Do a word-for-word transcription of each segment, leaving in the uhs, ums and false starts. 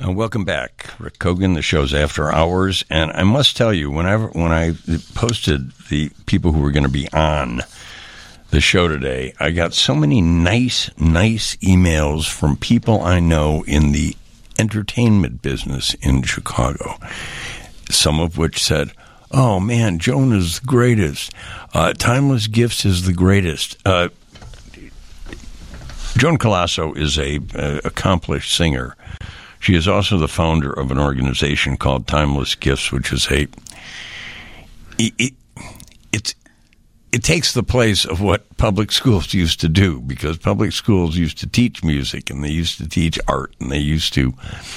Uh, welcome back, Rick Kogan. The show's After Hours, and I must tell you, whenever when I posted the people who were going to be on the show today, I got so many nice, nice emails from people I know in the entertainment business in Chicago. Some of which said, "Oh man, Joan is the greatest. Uh, Timeless Gifts is the greatest." Uh, Joan Colasso is a uh, accomplished singer. She is also the founder of an organization called Timeless Gifts, which is a it, it it's it takes the place of what public schools used to do, because public schools used to teach music and they used to teach art and they used to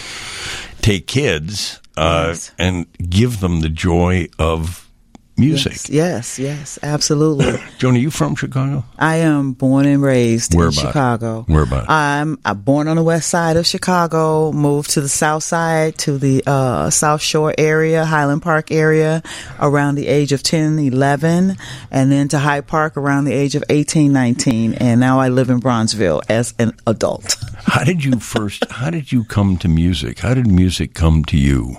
take kids uh, yes. and give them the joy of music. Yes, yes, yes, absolutely. Joan, are you from Chicago? I am born and raised Where in about? Chicago. Where about? I'm, I'm born on the west side of Chicago, moved to the south side, to the uh, South Shore area, Highland Park area, around the age of ten, eleven, and then to Hyde Park around the age of eighteen, nineteen, and now I live in Bronzeville as an adult. How did you first, how did you come to music? How did music come to you?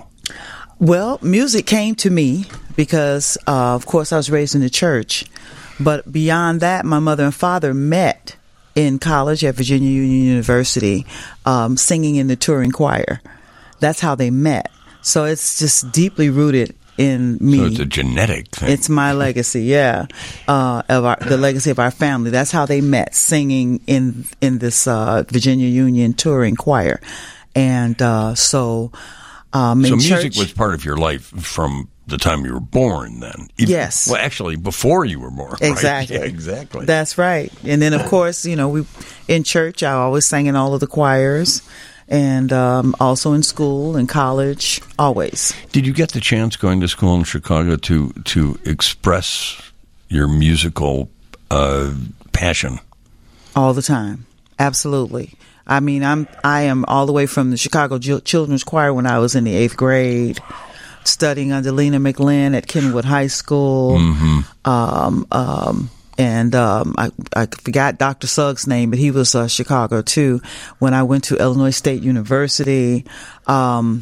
Well, music came to me because, uh, of course, I was raised in the church. But beyond that, my mother and father met in college at Virginia Union University, um, singing in the touring choir. That's how they met. So it's just deeply rooted in me. So it's a genetic thing. It's my legacy, yeah, uh, of our, the legacy of our family. That's how they met, singing in in this uh, Virginia Union touring choir. And uh, so... Um, so in music church, was part of your life from the time you were born, then? Even, yes. Well, actually, before you were born. Exactly. Right? Yeah, exactly. That's right. And then, of course, you know, we in church, I always sang in all of the choirs, and um, also in school and college, always. Did you get the chance going to school in Chicago to to express your musical uh, passion? All the time. Absolutely. I mean, I'm I am all the way from the Chicago Children's Choir when I was in the eighth grade, studying under Lena McLean at Kenwood High School. Mm-hmm. Um, um, and um, I, I forgot Doctor Suggs' name, but he was uh, Chicago too. When I went to Illinois State University, um,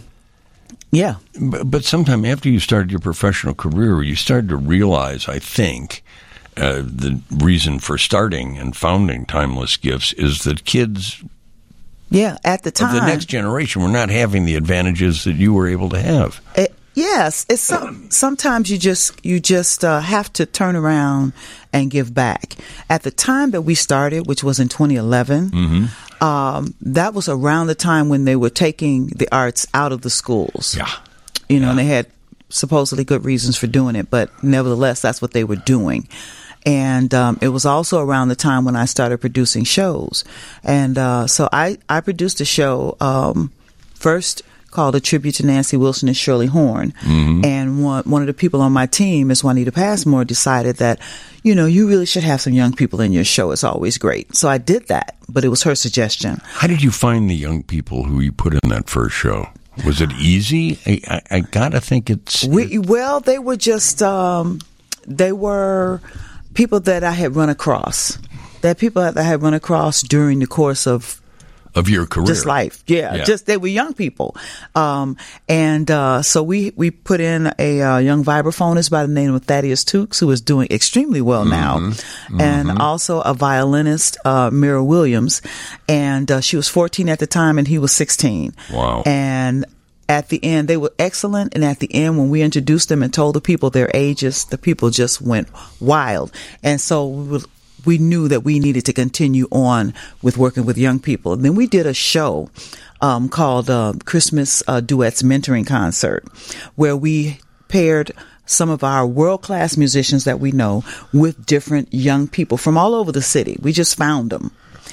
yeah. But, but sometime after you started your professional career, you started to realize, I think, uh, the reason for starting and founding Timeless Gifts is that kids... Yeah, at the time. Of the next generation were not having the advantages that you were able to have. It, yes, it's some, sometimes you just you just uh, have to turn around and give back. At the time that we started, which was in twenty eleven, mm-hmm. um, that was around the time when they were taking the arts out of the schools. Yeah, you know, yeah. and they had supposedly good reasons for doing it, but nevertheless, that's what they were doing. And um, it was also around the time when I started producing shows. And uh, so I, I produced a show um, first called A Tribute to Nancy Wilson and Shirley Horn. Mm-hmm. And one, one of the people on my team, Miz Juanita Passmore, decided that, you know, you really should have some young people in your show. It's always great. So I did that, but it was her suggestion. How did you find the young people who you put in that first show? Was it easy? I, I, I gotta think it's... We, well, they were just... Um, they were... people that I had run across, that people that I had run across during the course of of your career, just life, yeah, yeah. just they were young people, um, and uh, so we we put in a uh, young vibraphonist by the name of Thaddeus Tukes, who is doing extremely well now, mm-hmm. and mm-hmm. also a violinist, uh, Mira Williams, and uh, she was fourteen at the time, and he was sixteen. Wow, and. At the end, they were excellent. And at the end, when we introduced them and told the people their ages, the people just went wild. And so we, were, we knew that we needed to continue on with working with young people. And then we did a show um, called uh, Christmas uh, Duets Mentoring Concert, where we paired some of our world-class musicians that we know with different young people from all over the city. We just found them.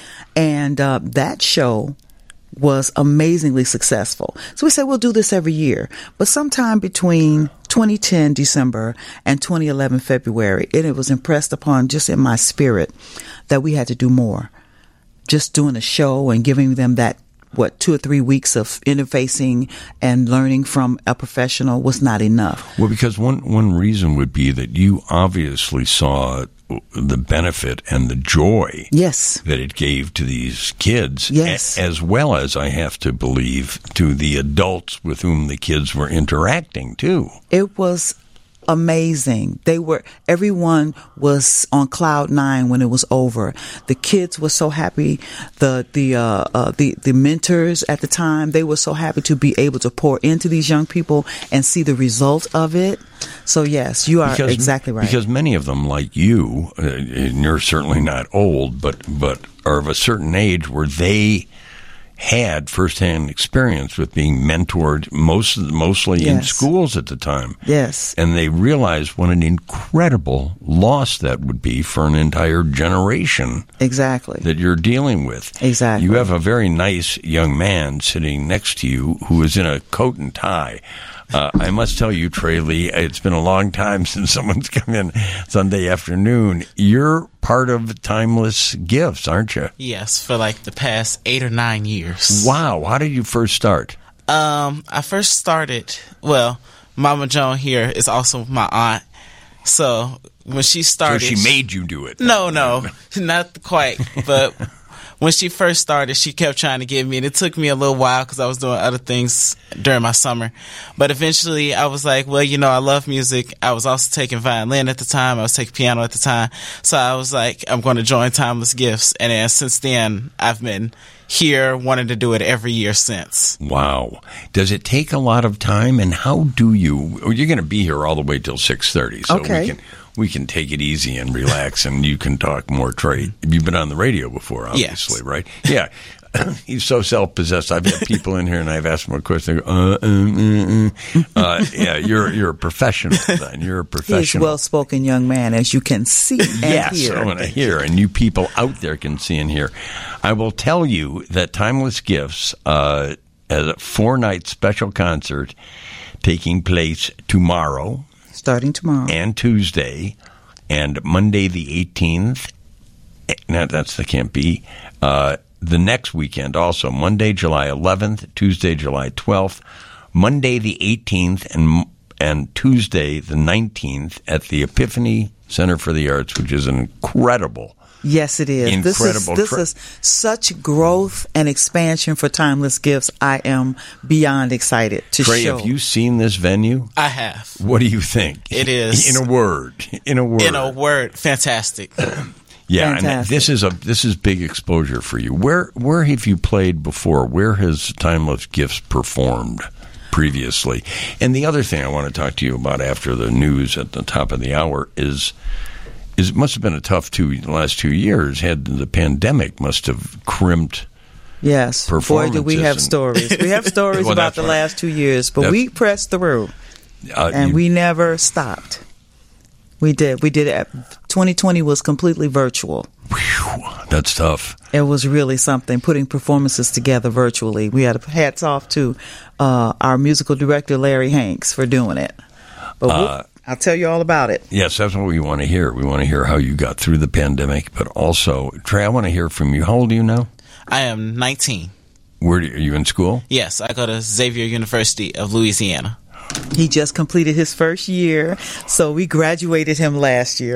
And uh, that show was amazingly successful. So we said we'll do this every year. But sometime between twenty ten December and twenty eleven February, it, it was impressed upon just in my spirit that we had to do more. Just doing a show and giving them that, what, two or three weeks of interfacing and learning from a professional was not enough. Well, because one, one reason would be that you obviously saw the benefit and the joy yes. that it gave to these kids, yes. a- as well as, I have to believe, to the adults with whom the kids were interacting, too. It was amazing. They were, everyone was on cloud nine when it was over. The kids were so happy. The, the, uh, uh, the, the mentors at the time, they were so happy to be able to pour into these young people and see the result of it. So yes, you are because, exactly right. Because many of them, like you, uh, and you're certainly not old, but, but are of a certain age where they had firsthand experience with being mentored, most mostly yes. in schools at the time. Yes. And they realized what an incredible loss that would be for an entire generation. Exactly. That you're dealing with. Exactly. You have a very nice young man sitting next to you who is in a coat and tie. Uh, I must tell you, Trey Lee, it's been a long time since someone's come in Sunday afternoon. You're part of Timeless Gifts, aren't you? Yes, for like the past eight or nine years. Wow. How did you first start? Um, I first started, well, Mama Joan here is also my aunt. So when she started... So she made you do it? No, no, not quite. But when she first started, she kept trying to get me, and it took me a little while because I was doing other things during my summer. But eventually, I was like, well, you know, I love music. I was also taking violin at the time. I was taking piano at the time. So I was like, I'm going to join Timeless Gifts. And then since then, I've been here wanting to do it every year since. Wow. Does it take a lot of time, and how do you... Oh, you're going to be here all the way till six thirty, so okay. we can... We can take it easy and relax, and you can talk more, Trey. You've been on the radio before, obviously, yes. right? Yeah. He's so self-possessed. I've had people in here, and I've asked them a question. They go, uh, uh, uh, uh. yeah, you're you're a professional, then. You're a professional. He's a well-spoken young man, as you can see and yes, hear. Yes, I want to hear, and you people out there can see and hear. I will tell you that Timeless Gifts uh, has a four-night special concert taking place tomorrow. Starting tomorrow. And Tuesday, and Monday the eighteenth. No, that's the can't be. Uh, the next weekend also, Monday, July eleventh, Tuesday, July twelfth, Monday the eighteenth, and and Tuesday the nineteenth at the Epiphany Center for the Arts, which is an incredible Yes, it is. Incredible. This is, this is such growth and expansion for Timeless Gifts. I am beyond excited to Trey, show. have you seen this venue? I have. What do you think? It is. In a word. In a word. In a word, fantastic. Yeah, Fantastic. and this is a this is big exposure for you. Where where have you played before? Where has Timeless Gifts performed previously? And the other thing I want to talk to you about after the news at the top of the hour is is it must have been a tough two the last two years. Had the pandemic must have crimped. Yes, boy, do we have and, stories. We have stories well, about the right. last two years, but that's, we pressed through, uh, and you, we never stopped. We did. We did it. twenty twenty was completely virtual. Whew, that's tough. It was really something, putting performances together virtually. We had hats off to uh, our musical director, Larry Hanks, for doing it. But we'll, uh, I'll tell you all about it. Yes, that's what we want to hear. We want to hear how you got through the pandemic, but also, Trey, I want to hear from you. How old are you now? I am nineteen. Where do you, are you in school? Yes, I go to Xavier University of Louisiana. He just completed his first year, so we graduated him last year.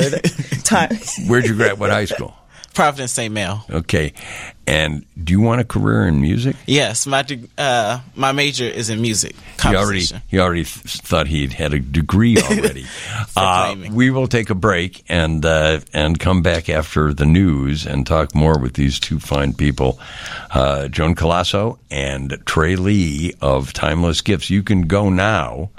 Where'd you grad? What high school? Providence Saint Mel. Okay. And do you want a career in music? Yes, my uh, my major is in music composition. He already, he already th- thought he'd had a degree already. uh, we will take a break and uh, and come back after the news and talk more with these two fine people, uh, Joan Colasso and Trey Lee of Timeless Gifts. You can go now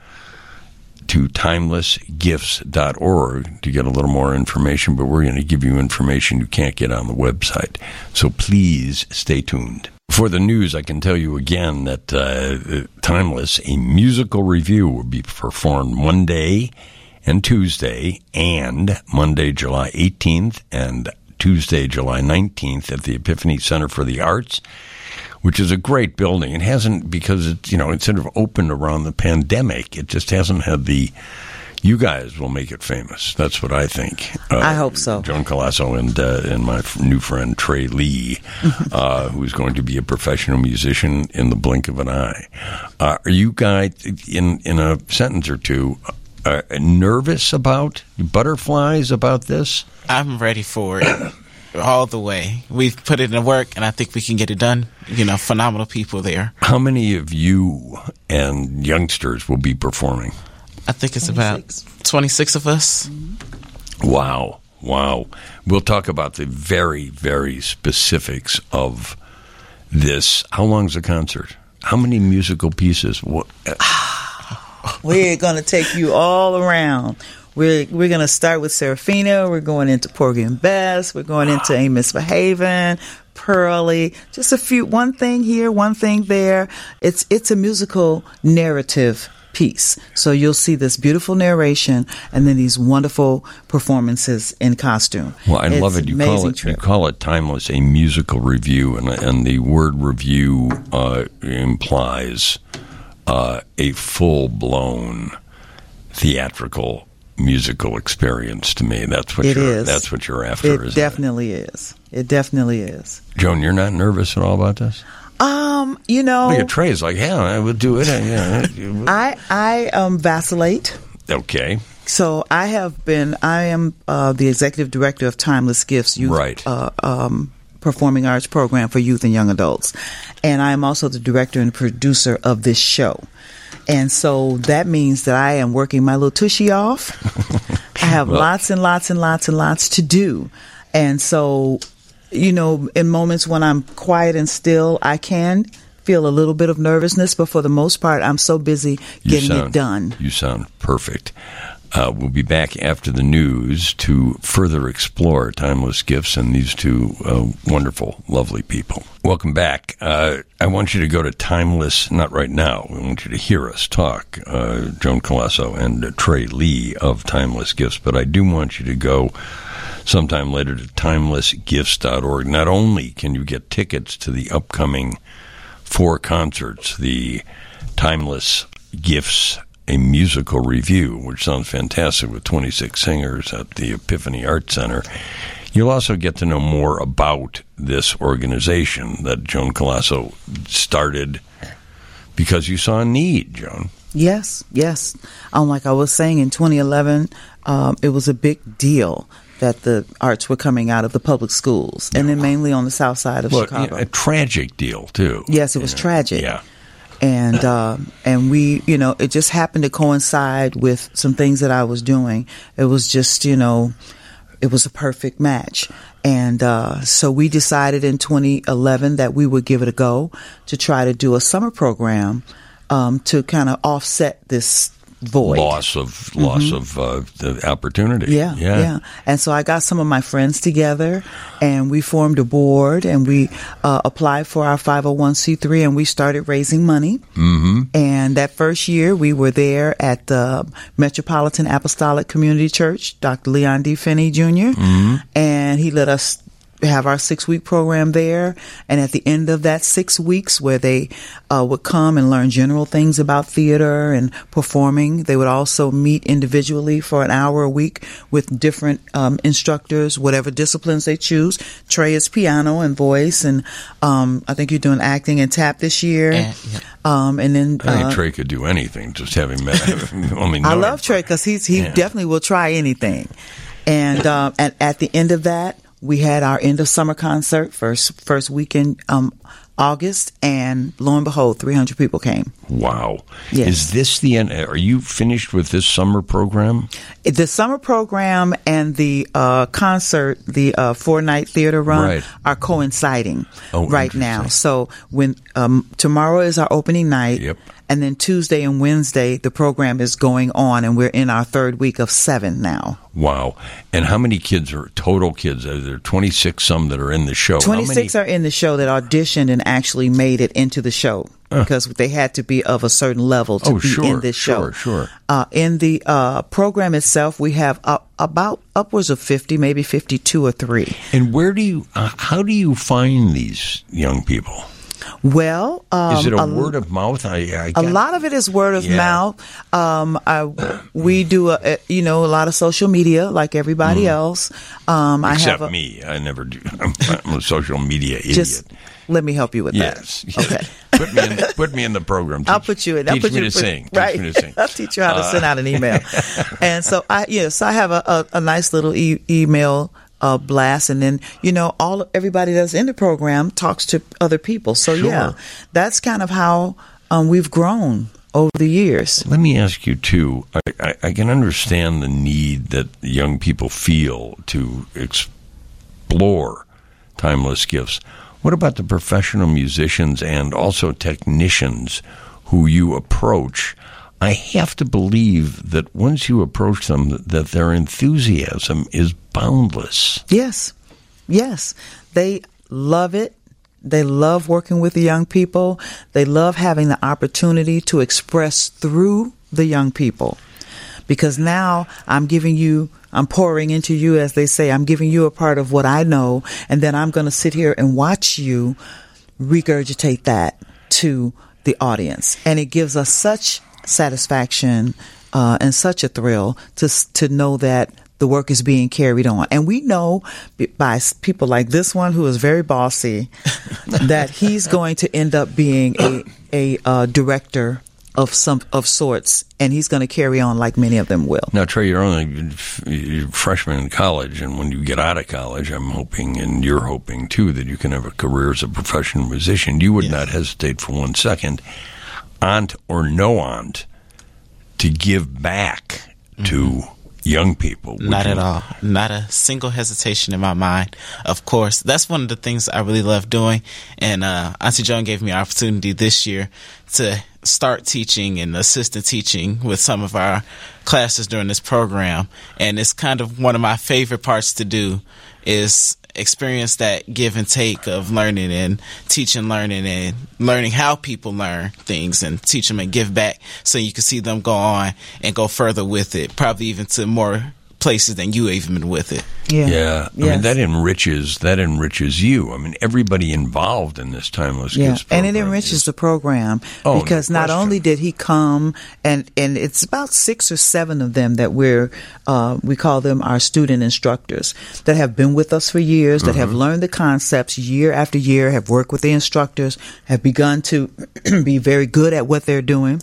to timeless gifts dot org to get a little more information, but we're going to give you information you can't get on the website. So please stay tuned. For the news, I can tell you again that uh, Timeless, a musical review, will be performed Monday and Tuesday, and Monday, July eighteenth, and Tuesday, July nineteenth at the Epiphany Center for the Arts, which is a great building. It hasn't, because it's, you know, it's sort of opened around the pandemic. It just hasn't had the, you guys will make it famous. That's what I think. Uh, I hope so. Joan Colasso and, uh, and my f- new friend Trey Lee, uh, who's going to be a professional musician in the blink of an eye. Uh, are you guys, in, in a sentence or two, uh, nervous about, butterflies about this? I'm ready for it all the way. We've put it in work, and I think we can get it done. You know, phenomenal people there. How many of you and youngsters will be performing? I think it's twenty-six. About twenty-six of us. Mm-hmm. Wow. Wow. We'll talk about the very, very specifics of this. How long's the concert? How many musical pieces? What? We're going to take you all around. We're we're going to start with Serafina. We're going into Porgy and Bess. We're going into Ain't Misbehavin', Pearly. Just a few, one thing here, one thing there. It's it's a musical narrative piece. So you'll see this beautiful narration and then these wonderful performances in costume. Well, I it's love it. You call it trip. You call it Timeless, a musical review, and and the word review uh, implies uh, a full blown theatrical musical experience to me. That's what it you're is. That's what you're after. It definitely it? is. It definitely is. Joan, you're not nervous at all about this? Um, you know, Look at Trey's like, yeah, I would do it. Yeah. I I um vacillate. Okay. So I have been. I am uh, the executive director of Timeless Gifts Youth right. uh, um, Performing Arts Program for youth and young adults, and I am also the director and producer of this show. And so that means that I am working my little tushy off. I have well, lots and lots and lots and lots to do. And so, you know, in moments when I'm quiet and still, I can feel a little bit of nervousness. But for the most part, I'm so busy getting sound, it done. You sound perfect. Uh, we'll be back after the news to further explore Timeless Gifts and these two uh, wonderful, lovely people. Welcome back. Uh, I want you to go to Timeless, not right now. I want you to hear us talk, uh, Joan Colasso and uh, Trey Lee of Timeless Gifts, but I do want you to go sometime later to timeless gifts dot org. Not only can you get tickets to the upcoming four concerts, the Timeless Gifts a musical review, which sounds fantastic with twenty-six singers at the Epiphany Art Center. You'll also get to know more about this organization that Joan Colasso started because you saw a need, Joan. Yes, yes. Um, like I was saying, in twenty eleven, um, it was a big deal that the arts were coming out of the public schools, and then mainly on the south side of well, Chicago. A tragic deal, too. Yes, it was know. tragic. Yeah. And uh, and we, you know, it just happened to coincide with some things that I was doing. It was just, you know, it was a perfect match. And uh, so we decided in twenty eleven that we would give it a go to try to do a summer program um, to kind of offset this void. Loss of mm-hmm. loss of uh, the opportunity. Yeah, yeah, yeah. And so I got some of my friends together, and we formed a board, and we uh, applied for our five oh one c three, and we started raising money. Mm-hmm. And that first year, we were there at the Metropolitan Apostolic Community Church, Doctor Leon D. Finney Junior Mm-hmm. And he let us have our six-week program there, and at the end of that six weeks where they uh, would come and learn general things about theater and performing, they would also meet individually for an hour a week with different um, instructors, whatever disciplines they choose. Trey is piano and voice, and um, I think you're doing acting and tap this year. Yeah, yeah. Um, and then I think uh, Trey could do anything, just having met him. I, mean, I love Trey because he's he yeah. definitely will try anything. And uh, at, at the end of that, we had our end of summer concert first first weekend um August, and lo and behold, three hundred people came. Wow. Yes. Is this the end? Are you finished with this summer program? The summer program and the uh, concert, the uh, four-night theater run, right. are coinciding oh, right now. So when um, tomorrow is our opening night, yep. and then Tuesday and Wednesday, the program is going on, and we're in our third week of seven now. Wow. And how many kids are total kids? Are there twenty-six some that are in the show? twenty-six how many? Are in the show that auditioned and actually made it into the show. Uh. Because they had to be of a certain level to oh, be sure, in this show. Sure, sure. Uh, in the uh, program itself, we have uh, about upwards of fifty, maybe fifty-two or three. And where do you, uh, how do you find these young people? Well, um, is it a, a word of mouth? I, I a lot of it is word of yeah. mouth. Um, I, we do, a, a, you know, a lot of social media, like everybody mm. else. Um, Except I have a, me, I never do. I'm, I'm a social media idiot. Just, let me help you with yes. that. Okay. put me in. Put me in the program. Teach, I'll put you in. Teach I'll put me you to put, sing. Right. Teach me to sing. I'll teach you how to Uh, send out an email. And so I yes, I have a, a, a nice little e- email uh, blast, and then you know all everybody that's in the program talks to other people. So Sure. yeah, that's kind of how um, we've grown over the years. Let me ask you too. I, I, I can understand the need that young people feel to explore timeless gifts. What about the professional musicians and also technicians who you approach? I have to believe that once you approach them, that their enthusiasm is boundless. Yes, yes, they love it. They love working with the young people. They love having the opportunity to express through the young people. Because now I'm giving you, I'm pouring into you, as they say, I'm giving you a part of what I know, and then I'm going to sit here and watch you regurgitate that to the audience. And it gives us such satisfaction uh, and such a thrill to to know that the work is being carried on. And we know by people like this one, who is very bossy, that he's going to end up being a, a uh, director of some of sorts, and he's going to carry on like many of them will. Now, Trey, you're only a freshman in college, and when you get out of college, I'm hoping, and you're hoping too, that you can have a career as a professional musician. You would yes. not hesitate for one second, aunt or no aunt, to give back mm-hmm. to young people. Not you? at all. Not a single hesitation in my mind. Of course, that's one of the things I really love doing. And uh, Auntie Joan gave me an opportunity this year to start teaching and assistant teaching with some of our classes during this program. And it's kind of one of my favorite parts to do is experience that give and take of learning and teaching, learning, and learning how people learn things and teach them and give back so you can see them go on and go further with it, probably even to more places than you even been with it. Yeah. Yeah. I Yes. mean, that enriches, that enriches you. I mean, everybody involved in this Timeless Yeah, Gifts and program it enriches is- the program Oh, because no not question. only did he come, and and it's about six or seven of them that we're uh, we call them our student instructors that have been with us for years, that Mm-hmm. have learned the concepts year after year, have worked with the instructors, have begun to be very good at what they're doing.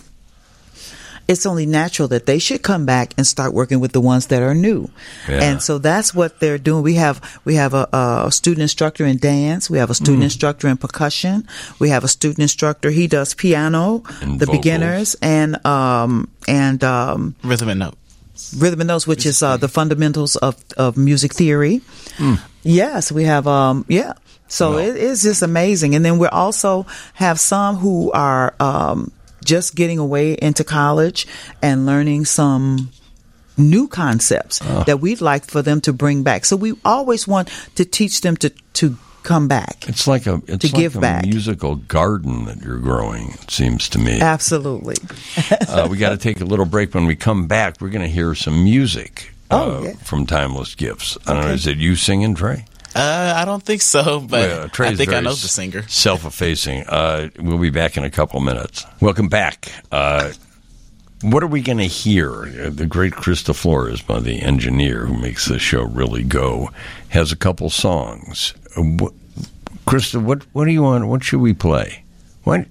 It's only natural that they should come back and start working with the ones that are new. Yeah. And so that's what they're doing. We have, we have a, a student instructor in dance. We have a student Mm. instructor in percussion. We have a student instructor. He does piano, And the vocals. beginners, and, um, and, um, Rhythm and note. rhythm and notes, which is, uh, the fundamentals of, of music theory. Mm. Yes, we have, um, yeah. So Wow. it, it's just amazing. And then we also have some who are, um, just getting away into college and learning some new concepts that we'd like for them to bring back. So we always want to teach them to, to come back. It's like a it's to like give a back. musical garden that you're growing, it seems to me. Absolutely. uh, we got to take a little break. When we come back, we're going to hear some music uh, Oh, yeah. from Timeless Gifts. I don't know, Okay. is it you singing, Trey? Uh, I don't think so, but Well, Trey's I think I very know the singer. Self-effacing. Uh, we'll be back in a couple minutes. Welcome back. Uh, what are we going to hear? Uh, the great Krista Flores, by the engineer who makes this show really go, has a couple songs. Uh, wh- Krista, what what do you want? What should we play? What?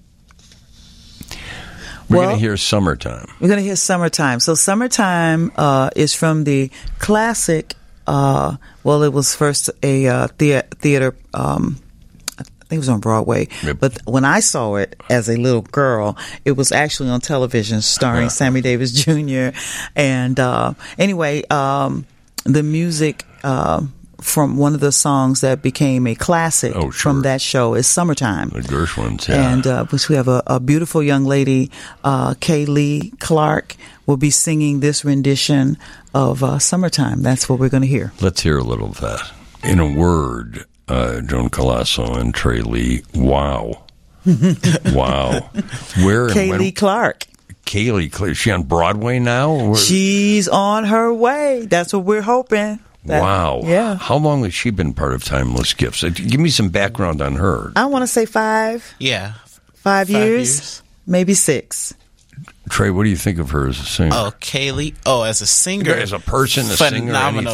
We're Well- going to hear "Summertime." We're going to hear Summertime. So Summertime uh, is from the classic, uh, well, it was first a uh, thea- theater, um, I think it was on Broadway. Yep. But when I saw it as a little girl, it was actually on television starring Sammy Davis Junior And uh, anyway, um, the music uh, from one of the songs that became a classic Oh, sure. from that show is Summertime. The Gershwins, yeah. And uh, which we have a, a beautiful young lady, uh, Kaylee Clark, will be singing this rendition of uh, Summertime. That's what we're going to hear. Let's hear a little of that. In a word, uh, Joan Colasso and Trey Lee, wow. Wow. Where and Kaylee when? Clark. Kaylee, Cl- is she on Broadway now? Or- She's on her way. That's what we're hoping. That- wow. Yeah. How long has she been part of Timeless Gifts? Uh, Give me some background on her. I want to say five, Yeah. five, Five years, years. maybe six. Trey, what do you think of her as a singer? Oh, Kaylee. Oh, as a singer. As a person, a singer, phenomenal. anything.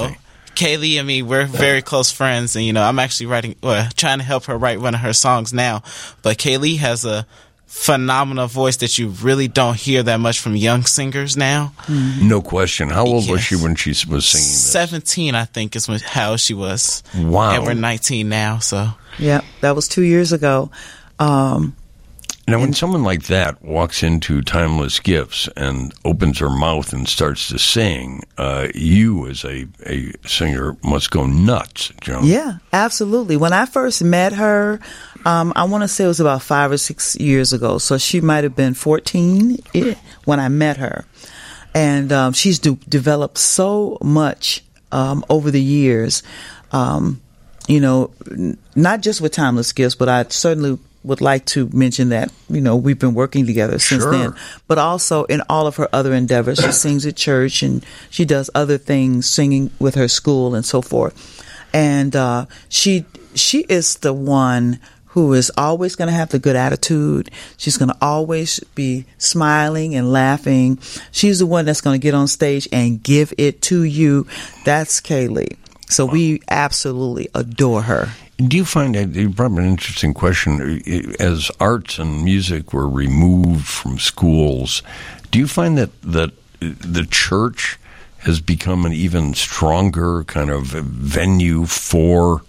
Kaylee and me, we're very close friends, and you know, I'm actually writing, well, trying to help her write one of her songs now. But Kaylee has a phenomenal voice that you really don't hear that much from young singers now. Mm-hmm. No question. How old Yes. was she when she was singing this? seventeen, I think, is when, how she was. Wow. And we're nineteen now, so. Yeah, that was two years ago. Um, Now, when someone like that walks into Timeless Gifts and opens her mouth and starts to sing, uh, you as a, a singer must go nuts, Joan. Yeah, absolutely. When I first met her, um, I want to say it was about five or six years ago. So she might have been fourteen when I met her. And um, she's de- developed so much um, over the years, um, you know, n- not just with Timeless Gifts, but I certainly would like to mention that, you know, we've been working together since Sure. then, but also in all of her other endeavors. She sings at church and she does other things, singing with her school and so forth. And uh, she she is the one who is always going to have the good attitude. She's going to always be smiling and laughing. She's the one that's going to get on stage and give it to you. That's Kaylee. So we absolutely adore her. Do you find that, you brought up an interesting question, as arts and music were removed from schools, do you find that, that the church has become an even stronger kind of venue for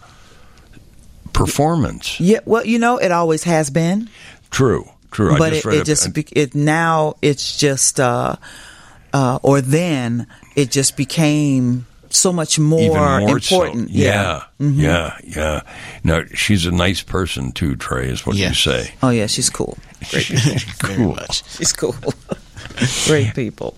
performance? Yeah, well, you know, it always has been. True, true. But I just it, read it a- just, be, it now it's just, uh, uh, or then it just became so much more, even more important. So. Yeah, yeah, yeah. Now, she's a nice person too, Trey, is what Yeah. you say. Oh yeah, she's cool. Very Cool. much. She's cool. Great people.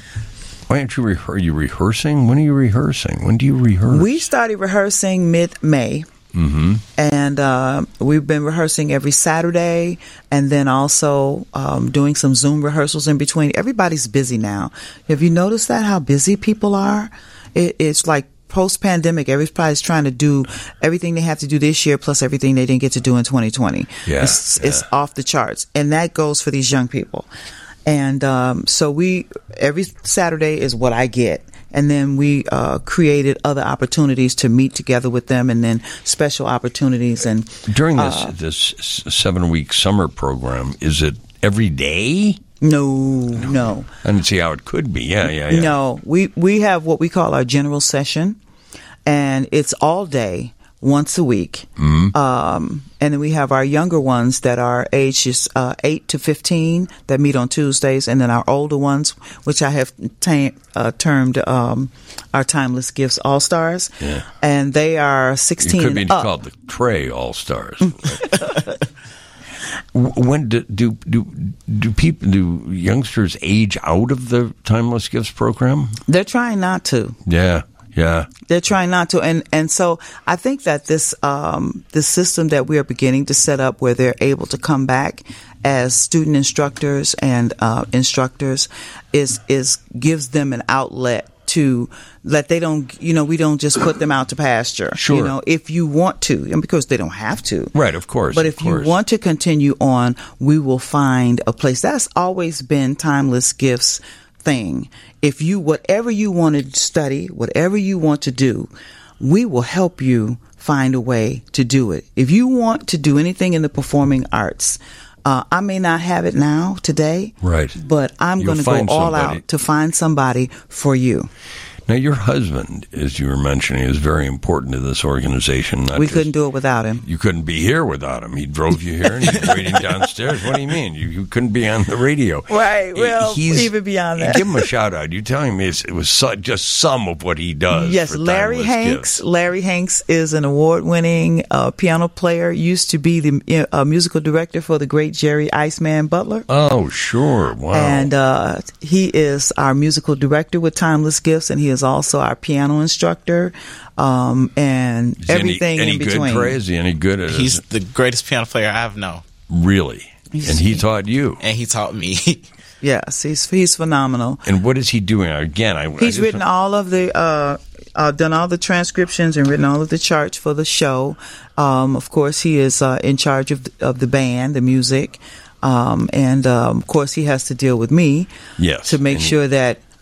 Why aren't you, re- are you rehearsing? When are you rehearsing? When do you rehearse? We started rehearsing mid-May. Mm-hmm. And uh, we've been rehearsing every Saturday and then also um, doing some Zoom rehearsals in between. Everybody's busy now. Have you noticed that, how busy people are? It, it's like post-pandemic. Everybody's trying to do everything they have to do this year plus everything they didn't get to do in twenty twenty. Yeah, It's, yeah. it's off the charts. And that goes for these young people. And um, so we, every Saturday is what I get. And then we uh, created other opportunities to meet together with them, and then special opportunities. And During this uh, this seven week summer program, is it every day? no, no, I didn't see how it could be. Yeah, yeah, yeah. no. We we have what we call our general session, and it's all day, once a week. Mm-hmm. Um, and then we have our younger ones that are ages uh, eight to fifteen that meet on Tuesdays, and then our older ones, which I have ta- uh, termed um, our Timeless Gifts All Stars, Yeah. and they are It sixteen could be and up. called the Trey All Stars. When do, do do do people do youngsters age out of the Timeless Gifts program? They're trying not to. Yeah, yeah. They're trying not to, and and so I think that this um this system that we are beginning to set up, where they're able to come back as student instructors and uh, instructors, is is gives them an outlet to let they don't you know we don't just put them out to pasture. Sure. You know, if you want to, and because they don't have to. Right, of course. But of if you course. want to continue on, we will find a place. That's always been Timeless Gifts thing. If you, whatever you want to study, whatever you want to do, we will help you find a way to do it. If you want to do anything in the performing arts, uh, I may not have it now today, Right. but I'm You'll going to go find all somebody. out to find somebody for you. Now, your husband, as you were mentioning, is very important to this organization. Not We just- couldn't do it without him. You couldn't be here without him. He drove you here, and he's waiting downstairs. What do you mean? You, you couldn't be on the radio. Right. Well, He's- even beyond that. Give him a shout out. You telling me it's, it was so, just some of what he does. Yes, for Larry Timeless Hanks. Gifts. Larry Hanks is an award-winning uh, piano player. Used to be the uh, musical director for the great Jerry Iceman Butler. Oh, sure. Wow. And uh, he is our musical director with Timeless Gifts, and he is also our piano instructor, um, and Is he everything any, any in between. good, Trey? Is he any good at He's it? the greatest piano player I've known, Really? He's- And he taught you. and he taught me. Yes, he's he's phenomenal. And what is he doing? Again, I I He's just- written all of the, uh, uh, done all the transcriptions and written all of the charts for the show. Um, of course, he is uh, in charge of of the band, the music, um, and um, of course, he has to deal with me Yes. to make And- sure that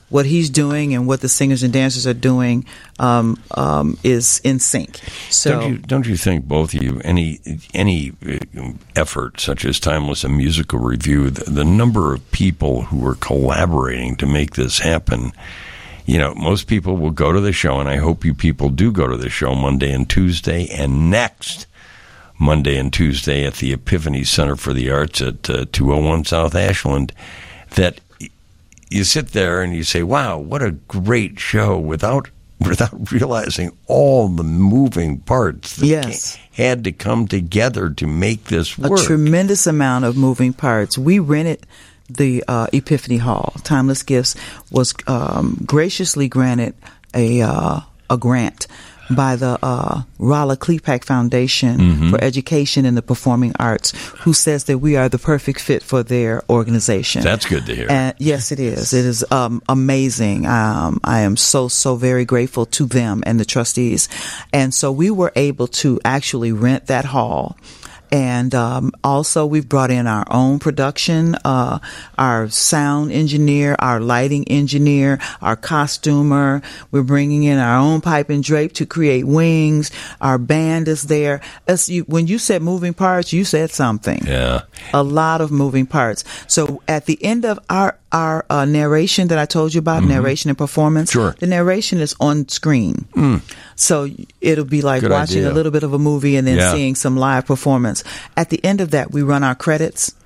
what he's doing and what the singers and dancers are doing um, um, is in sync. So don't you, don't you think, both of you, any any effort such as Timeless, a musical review, the, the number of people who are collaborating to make this happen, you know, most people will go to the show, and I hope you people do go to the show Monday and Tuesday, and next Monday and Tuesday at the Epiphany Center for the Arts at uh, two oh one South Ashland, that you sit there and you say, wow, what a great show, without without realizing all the moving parts that yes. had to come together to make this work. A tremendous amount of moving parts. We rented the uh, Epiphany Hall. Timeless Gifts was um, graciously granted a uh, a grant by the uh, Rolla Klepak Foundation mm-hmm. for Education in the Performing Arts, who says that we are the perfect fit for their organization. That's good to hear. And yes, it is. It is um, amazing. Um, I am so, so very grateful to them and the trustees. And so we were able to actually rent that hall. And um, also, we've brought in our own production, uh, our sound engineer, our lighting engineer, our costumer. We're bringing in our own pipe and drape to create wings. Our band is there. As you, when you said moving parts, you said something. Yeah. A lot of moving parts. So at the end of our our uh, narration that I told you about, mm-hmm. narration and performance, sure. the narration is on screen. Mm. So it'll be like Good watching idea. a little bit of a movie and then yeah. seeing some live performance. At the end of that, we run our credits.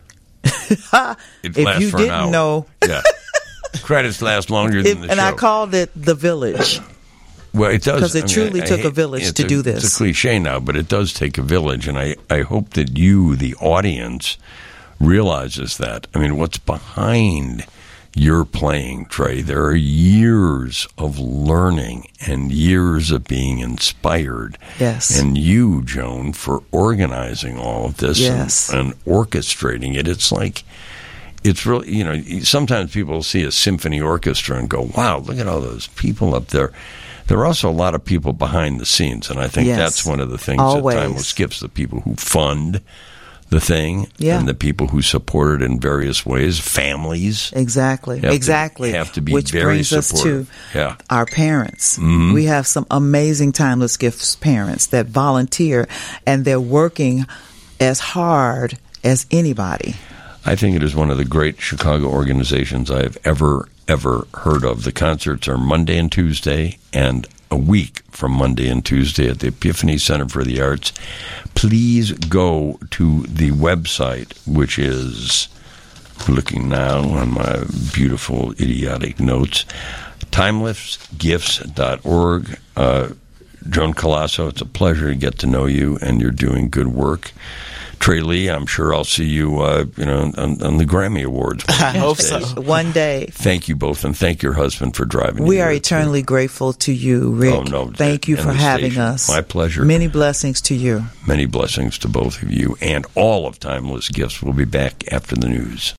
It if you for didn't an hour. know. Yeah. Credits last longer than It, the and show. I called it The Village. Well, it does. Because it I mean, truly I, took I, a village to a, do this. It's a cliche now, but it does take a village, and I, I hope that you, the audience, realizes that. I mean, what's behind your playing, Trey? There are years of learning and years of being inspired. Yes. And you, Joan, for organizing all of this yes. and, and orchestrating it. It's like, it's really, you know, sometimes people see a symphony orchestra and go, wow, look at all those people up there. There are also a lot of people behind the scenes, and I think yes. that's one of the things Always. that Timeless Gifts, the people who fund the thing yeah. and the people who support it in various ways, families. Exactly. Have exactly. To, have to be Which very brings supportive. us to yeah. our parents. Mm-hmm. We have some amazing Timeless Gifts parents that volunteer, and they're working as hard as anybody. I think it is one of the great Chicago organizations I have ever, ever heard of. The concerts are Monday and Tuesday, and a week from Monday and Tuesday at the Epiphany Center for the Arts. Please go to the website, which is, looking now on my beautiful idiotic notes, timeless gifts dot org. Uh, Joan Colasso, it's a pleasure to get to know you, and you're doing good work. Trey Lee, I'm sure I'll see you, uh, you know, on, on the Grammy Awards. I hope so. One day. Thank you both, and thank your husband for driving. We you are there, eternally too. grateful to you, Rick. Oh, no, thank you and for the having station. us. My pleasure. Many blessings to you. Many blessings to both of you, and all of Timeless Gifts. We'll be back after the news.